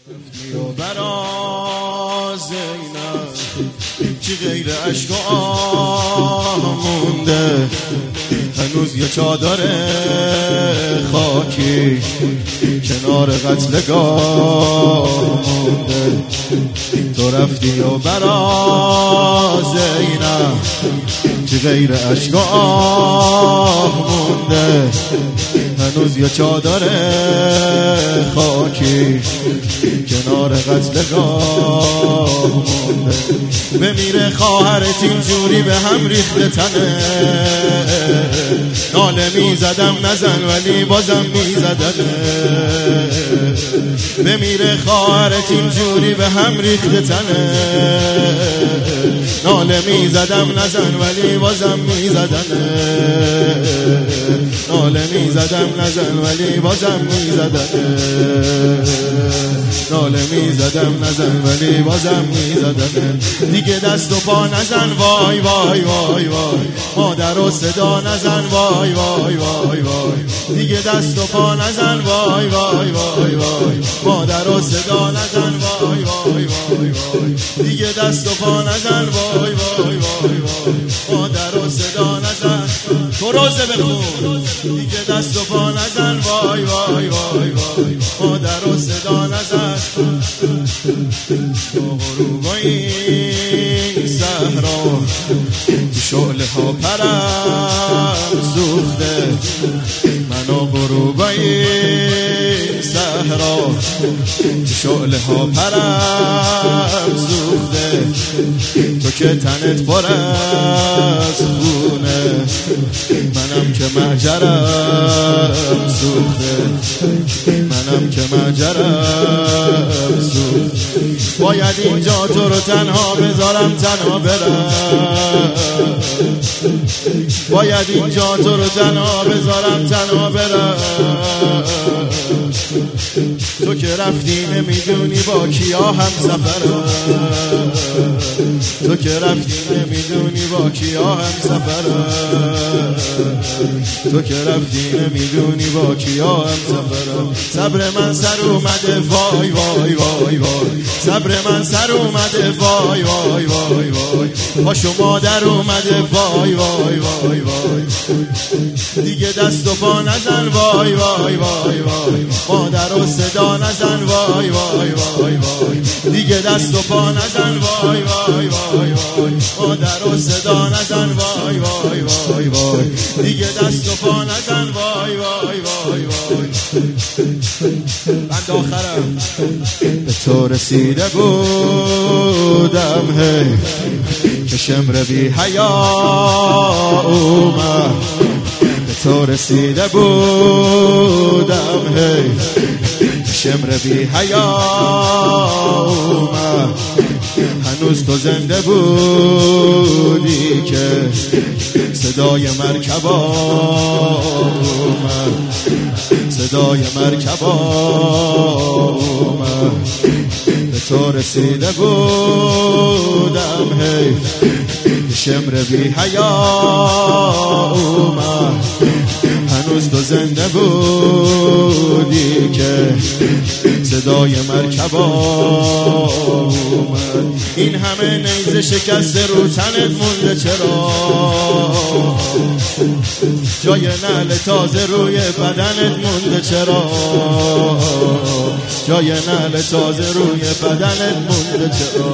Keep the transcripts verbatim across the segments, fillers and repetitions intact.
برا زینب چی غیر عشق و آه مونده، هنوز یه چادر خاکی کنار قتلگاه مونده. تو رفتی و برا زینب چی غیر عشق و آه مونده، هنوز یه چادر خاکی کنار قتلگاه مونده. بمیره خواهرت اینجوری به هم ریخته تنه، ناله میزدم نزن ولی بازم میزدنه. بمیره خواهرت اینجوری به هم ریخته تنه، ناله میزدم نزن ولی بازم میزدنه. ناله میزدم نزن ولی بازم میزدنه. ناله میزدم نزن ولی بازم میزدنه. دیگه دست و پا نزن وای وای وای وای، مادر و صدا نزن وای وای وای وای. دیگه دست و پا نزن وای وای وای وای، مادر و صدا نزن وای وای وای وای. دیگه دست و پا نزن وای وای وای وای، مادر و صدا نزن. تو روزه بخون. دیگه دست و پا نزن وای وای وای وای، مادر و صدا نزن. تو غروبای صحرا تو شعله ها پرم سوخته، من و غروبای صحرا تو شعله ها پرم سوخته. تو که تنت پر از خونه، منم که مهجرم سوخته. منم که مهجرم سوخته. باید اینجا تو رو تنها بذارم تنها برم، باید اینجا تو رو تنها بذارم تنها برم. تو که رفتی نمیدونی با کیا هم سفرم، تو که رفتی نمیدونی با کیا هم سفرم، تو که رفتی نمیدونی با کیا هم سفرم. صبر من سر اومده وای وای وای وای، صبر من سر اومده وای وای وای وای. پاشو مادر اومده وای وای وای وای. دیگه دست و پا نزن وای وای وای وای، مادر و صدا نزن وای وای وای وای. دیگه دست و پا نزن وای وای وای وای، مادر و صدا نزن وای وای وای وای. دیگه دست و پا نزن وای وای وای وای. بند آخرم. به تو رسیده بودم هی که شمر بی حیا اومد، به تو رسیده بودم هی که شمر بی حیا اومد. هنوز تو زنده بودی که صدای مرکبا اومد، صدای مرکبا اومد. به تو رسیده بودم هی شمر بی حیا اومد. هنوز تو زنده بودی که صدای مرکبا اومد. این همه نیزه شکسته رو تنت مونده چرا؟ جای نعل تازه روی بدنت مونده چرا؟ جای نعل تازه روی بدنت مونده چرا؟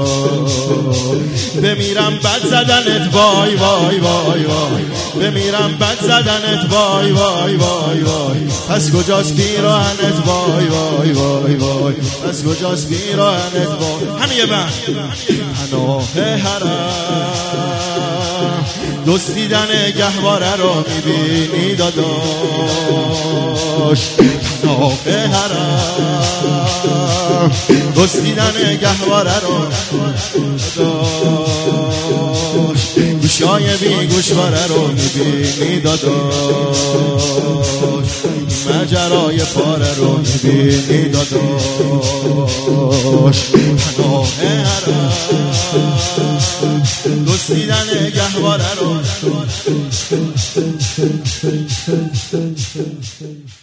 بمیرم بد زدنت وای وای وای وای، بمیرم بد زدنت وای وای وای وای. پس کجاست پیراهنت وای وای وای وای، پس کجاست پیراهنت وای. همین من پناه حرم دزدیدن گهواره رو میبینی داداش. پناه حرم دزدیدن گهواره رو داداش. گوشای بی گوشواره رو میبینی داداش. ماجرای پاره رو میبینی داداش. پناه حرم دزدیدن گهواره رو